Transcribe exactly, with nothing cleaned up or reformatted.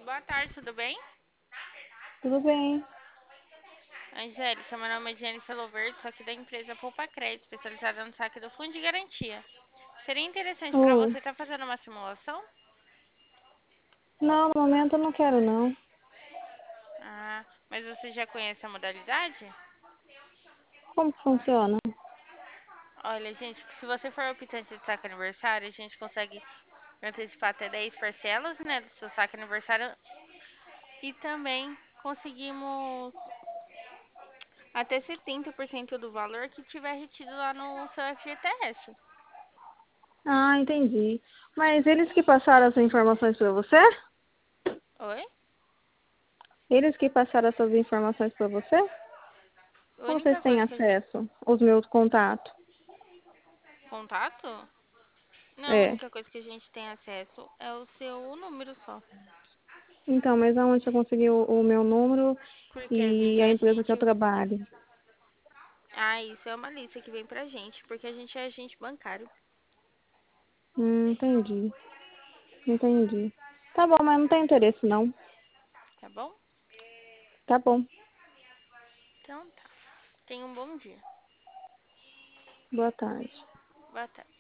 Boa tarde, tudo bem? Tudo bem. Angélica, meu nome é Jennifer Louver, sou aqui da empresa Poupa Crédito, especializada no saque do Fundo de Garantia. Seria interessante para Oi. você estar fazendo uma simulação? Não, no momento eu não quero, não. Ah, mas você já conhece a modalidade? Como que funciona? Olha, gente, se você for optante de saque aniversário, a gente consegue antecipar até dez parcelas, né, do seu saque aniversário e também conseguimos até setenta por cento do valor que tiver retido lá no seu F G T S. Ah, entendi. Mas eles que passaram as informações para você? Oi? Eles que passaram essas informações para você? A Ou vocês única têm coisa que a gente... acesso aos meus contatos? Contato? Não, a É. única coisa que a gente tem acesso é o seu número só. Então, mas aonde eu consegui o, o meu número Porque a e gente, a a empresa que eu gente. trabalho? Ah, isso é uma lista que vem pra gente, porque a gente é agente bancário, Hum, entendi. Entendi. Tá bom, mas não tem interesse, não. tá bom? Tá bom. Então tá. Tenha um bom dia. Boa tarde. Boa tarde.